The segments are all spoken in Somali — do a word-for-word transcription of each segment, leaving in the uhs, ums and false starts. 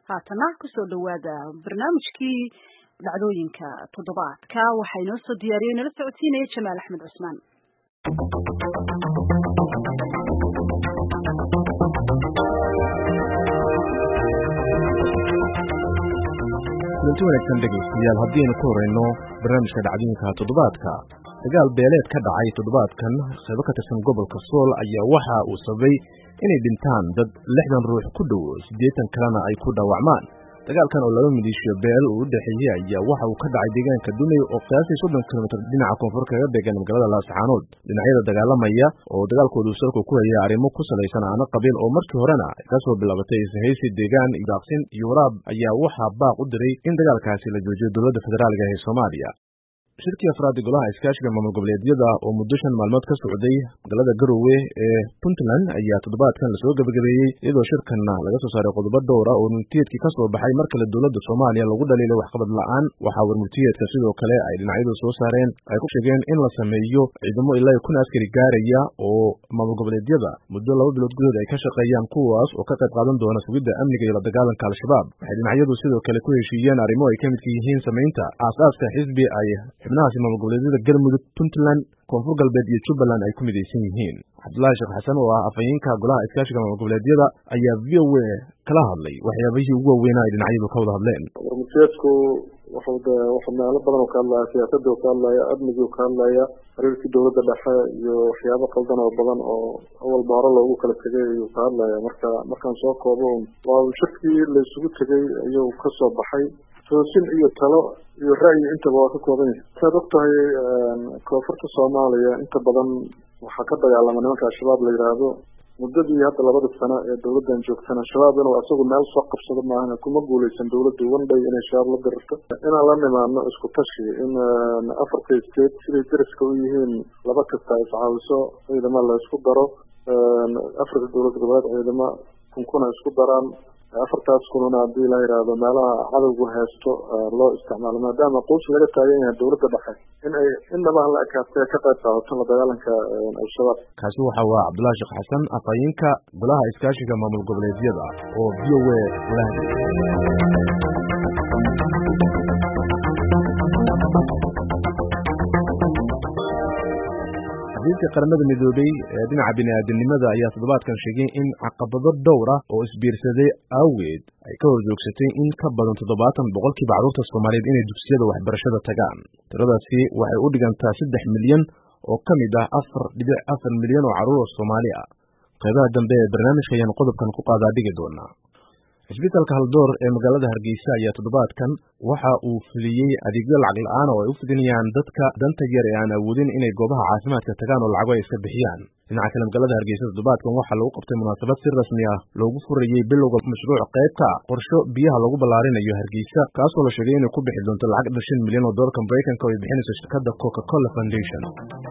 haatana kusoo dhawaada barnaamijkii dhacdooyinka toddobaadka waxaa inoo soo diyaariyey nala socodsiinaya Jamaal Axmed Cusmaan. kulanti wanaagsan dhegeystayaal haddii aynu ku horeyno barnaamijka dhacdooyinka toddobaadka dagaal beeleed ka dhacay toddobaadkan qaybo ka tirsan gobolka Sool ayaa waxa uu sababay inay dhintaan dad lixdan ruux ku dhow siddeetan kalena ay ku dhaawacmaan. dagaalkan oo laba milishiyo beel u dhaxeeyay ayaa waxa uu ka dhacay deegaanka Dumay oo qiyaastii soddon kiiloomitir dhinaca koonfur kaga beegan magaalada Laascaanood. dhinacyada dagaalamaya oo dagaalkoodu salku ku hayay arrimo ku salaysan aana qabiil oo markii horena ka soo bilaabatay isahaysi deegaan idaaqsin iyo waraab ayaa waxa baaq u diray in dagaalkaasi la joojiyo dowladda federaalka ee Soomaaliya. shirkii afraad golaha iskaashiga maamul goboleedyada oo muddo shan maalmood ka socday magaalada Garowe ee Puntland ayaa toddobaadkan lasoo gabagabeeyey iyadoo shirkanna laga soo saaray qodobo dhowr ah oo murtiyeedkii ka soo baxay mar kale dowladda Soomaaliya lagu dhaliilay waxqabad la'aan. waxaa war murtiyeedka sidoo kale ay dhinacyadu soo saareen ay ku sheegeen in la sameeyo ciidamo ilaa kun askari gaaraya oo maamul goboleedyada muddo laba bilood gudahood ay ka shaqeeyaan kuwaas oo ka qayb qaadan doona sugidda amniga iyo la dagaalanka al-shabaab. waxay dhinacyadu sidoo kale ku heshiiyeen arrimo ay ka mid yihiin samaynta aasaaska xisbi ay xubnahaasi maamul goboleedyada Galmudug, Puntland, Koonfur Galbeed iyo Jubbaland ay ku midaysan yihiin. Cabdullaahi Sheekh Xasan oo ah afayeenka golaha iskaashiga maamul goboleedyada ayaa V O A kala hadlay waxyaabihii ugu waaweynaa ay dhinacyadu ka wada hadleen. warmutiyeedku wuxuu meelo badan oo ka hadlaya siyaasadda oo ka hadlaya amniga oo ka hadlaya xiriirkii dowladda dhexe iyo waxyaabo qaldan oo badan oo awalba hore loogu kala tegay ayuu ka hadlaya. marka markaan soo koobo waa shirkii la isugu tegay ayuu ka soo baxay toosin iyo talo iyo ra'yi intaba waa ka kooban yahay. saad og tahay koonfurta Soomaaliya inta badan waxaa ka dagaalama nimanka al-shabaab la yidhaahdo. muddadii hadda labada sano ee dowladdan joogtana shabaab inuu asagu meel soo qabsado maahan kuma guuleysan dowladdu wandhay inay shabaab la dirirto. inaan la nimaadno isku tashi in afarta state siday dariska u yihiin laba kasta ay iscaawiso ciidamo la isku daro afarta dowlad goboleed ciidamo kunkuna isku daraan afartaas kununa haddii la yidhaahdo meelaha cadowgu haysto loo isticmaalo maadaama quus laga taagan yahay dowladda dhexe in ay innaba la ekaatay ka qayb qaadato la dagaalanka al-shabaab. kaasi waxa waa Cabdullaahi Sheekh Xasan afayeenka golaha iskaashiga maamul goboleedyada oo V O A la xafiiska qaramada midoobay ee dhinaca bini'aadanimada ayaa toddobaadkan sheegay in caqabado dhowr ah oo isbiirsaday awgeed ay ka horjoogsatay in ka badan toddobaatan boqolkiiba carruurta Soomaaliyeed inay dugsiyada waxbarashada tagaan. tiradaasi waxay u dhigantaa saddex milyan oo ka mid ah afar dhibic afar milyan oo carruur Soomaali ah. qaybaha dambe ee barnaamijka ayaan qodobkan ku qaadaa dhigi doonaa. isbitaalka Haldoor ee magaalada Hargeysa ayaa toddobaadkan waxa uu fuliyey adeegyo lacag la'aan oo ay u fidinayaan dadka danta yar ee aan awoodin inay goobaha caafimaadka tagaan oo lacago ay iska bixiyaan. dhinaca kale magaalada Hargeysa toddobaadkan waxaa lagu qabtay munaasabad si rasmi ah loogu furayey bilowga mashruuc qaybta qorsho biyaha lagu ballaarinayo Hargeysa kaasoo la sheegay inay ku bixi doonto lacag shan milyan oo doolarka Mareykanka oo ay bixinayso shirkadda Coca-Cola Foundation.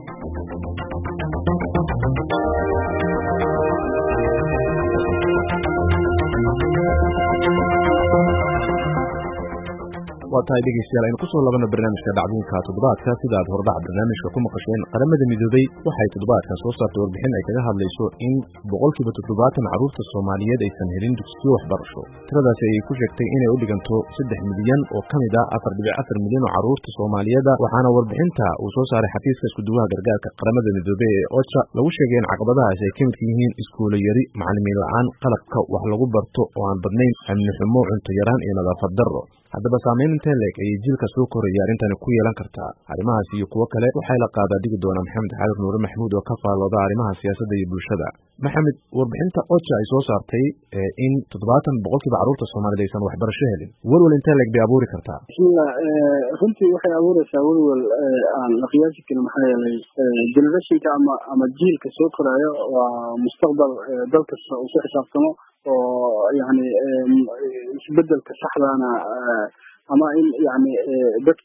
waa tahay dhegeystayaal aynu kusoo labana barnaamijka dhacdooyinka toddobaadka sida aad hordhac barnaamijka ku maqasheen qaramada midoobay waxay toddobaadkan soo saartay warbixin ay kaga hadlayso in boqolkiiba toddobaatan carruurta Soomaaliyeed aysan helin dugsiyo waxbarasho. tiradaasi ayay ku sheegtay inay u dhiganto saddex milyan oo ka mid ah afar dhibic afar milyan oo carruurta Soomaaliyeed waxaana warbixinta uu soo saaray xafiiska iskuduwaha gargaarka qaramada midoobay ee O C H A lagu sheegay in caqabadahaasi ay ka mid yihiin iskuulo yari, macallimiin la'aan, qalabka wax lagu barto oo aan badnayn, amni xumo, cunto yaraan iyo nadaafad darro. haddaba saameyn intee leeg ayay jiilka soo koraya arrintani ku yeelan kartaa? arrimahaas iyo kuwo kale waxay la qaadaa dhigi doonaa Maxamed Xaadir Nuure Maxamuud oo ka faallooda arrimaha siyaasadda iyo bulshada. Maxamed, warbixinta O C H A ay soo saartay in toddobaatan boqolkiiba carruurta Soomaaliyeed aysan waxbarasho helin walwal intee leeg bay abuuri kartaa? bismillah runtii waxay abuuraysaa walwal aan la qiyaasi karin maxaa yeelay generationka ama ama jiilka soo koraayo waa mustaqbal dal kasta uu ku xisaabtamo oo yani isbedelka saxdaana ama in yani dadka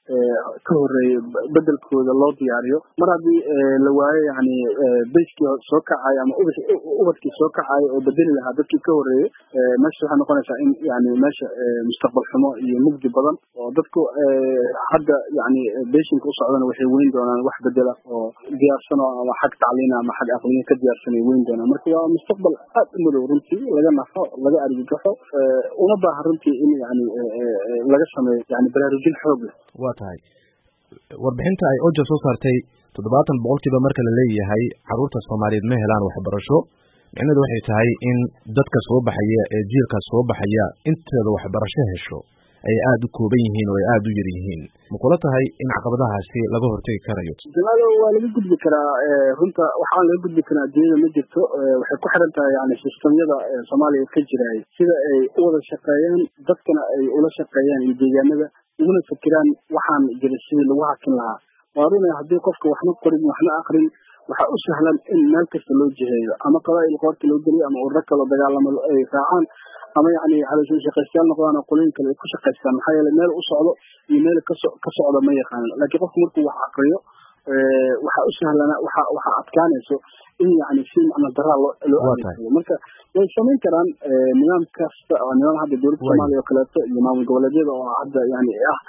ka horeeyay bedelkooda loo diyaariyo mar haddii la waayo yani bayskii soo kacay ama ubadkii soo kacay oo bedeli lahaa dadkii ka horeeyey meesha waxay noqonaysaa in yani meesha mustaqbal xumo iyo mugdi badan oo dadku hadda yani beeshinka u socdana waxay weyn doonaan wax bedela oo diyaarsan oo ama xag tacliin ama xag aqliin ka diyaarsan ay weyn doonaan marka waa mustaqbal aad u madow runtii laga naxo laga argagaxo una baahan runtii in yani laga sameeyo yani baraarujin xoog leh waa tahay warbixinta ay oja soo saartay toddobaatan boqolkiiba marka la leeyahay caruurta soomaaliyeed ma helaan waxbarasho micnaheedu waxay tahay in dadka soo baxaya ee jiilka soo baxaya inteeda waxbarasho hesho ay aada u kooban yihiin oo ay aada u yar yihiin ma kula tahay in caqabadahaasi laga hortegi karayo jamaalo waa laga gudbi karaa runta waxaan laga gudbi karaa adduunyada ma jirto waxay ku xiran tahay yani sistamyada soomaaliya ka jiraay sida ay u wada shaqeeyaan dadkana ay ula shaqeeyaan iyo deegaanada uguna fikiraan waxaan jira sidii lagu hakin lahaa waa runa haddii qofka waxna qorin waxna akrin waxaa u sahlan in meel kasta loo jiheeyo ama qabaa'il qoorta loo geliyo ama ururo kaloo dagaalamo ay raacaan ama yani halisoo shaqaystayaal noqdaan oo qolooyin kale ay ku shaqaystaan maxaa yeelay meel u socdo iyo meel kaso ka socda ma yaqaanan laakiin qofku markuu wax aqriyo waxaa u sahlana waxa waxaa adkaanayso in yani si macna daraa loo loo adeegsado marka way samayn karaan nidaam kasta oo nidaam hadda dowladda soomaaliya oo kaleeto iyo maamul goboleedyada oo hadda yani ah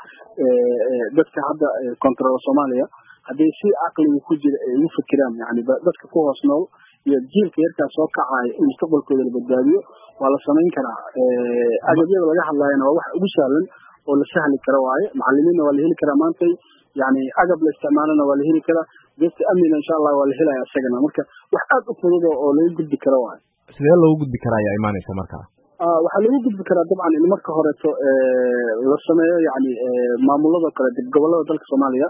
dadka hadda control soomaaliya haddii si caqliga ku jira ay ugu fikiraan yani dadka ku hoos nool iyo jiilka yarkaas soo kacaya in mustaqbalkooda la badbaadiyo waa la samayn karaa agabyada laga hadlaayana waa wax ugu sahlan oo la sahli karo waaye macalimiinna waa la heli karaa maantay yani agab la isticmaalana waa la heli karaa geesta amnina insha allah waa la helaya isagana marka wax aad u fudud oo laga gudbi karo waaye sidee loogu gudbi karaa ayaa imaanaysa marka waxaa lagu gudbi karaa dabcan in marka horeeto la sameeyo yani maamulada kale gobolada dalka soomaaliya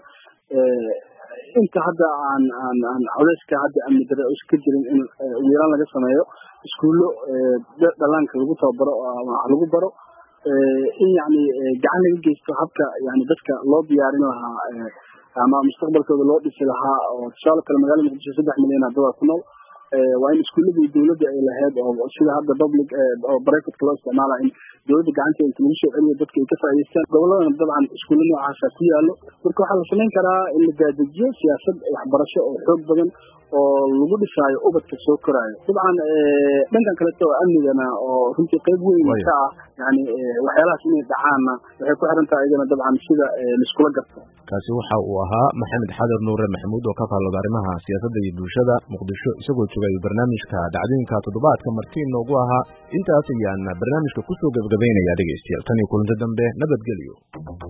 inta hadda aan aan aan codeyska hadda amni dare iska jirin in ugu yaraan laga sameeyo iskuullo dhalaanka lagu tababaro ama lagu baro in yani gacan laga geysto habka yani dadka loo diyaarin lahaa ama mustaqbalkooda loo dhisi lahaa oo tusaale kale magaalada muqdisho saddex milyan ardada ku nool waa in iskuuladii dowladda ay lahayd oo sida hadda public oo privateka loo isticmaala in dowladda gacanta inta lagu soo celiyo dadka ay ka faa'iideystaan goboladana dabcan iskuulla noocaasa ku yaallo marka waxaa la samayn karaa in la daadajiyo siyaasad waxbarasho oo xoog badan oo lagu dhisaayo ubadka soo koraayo dabcan dhankan kaleto oo amnigana oo runtii qayb weyn ka ah yani waxyaalahaas inay dhacaanna waxay ku xiran tahay iyadana dabcan sida laiskula garto kaasi waxa uu ahaa maxamed xadir nuure maxamuud oo ka faallooda arrimaha siyaasadda iyo bulshada muqdisho isagoo joogay barnaamijka dhacdooyinka toddobaadka martii noogu ahaa intaas ayaan barnaamijka kusoo gabagabaynaya dhegeystayaal tan iyo kulanto dambe nabadgelyo.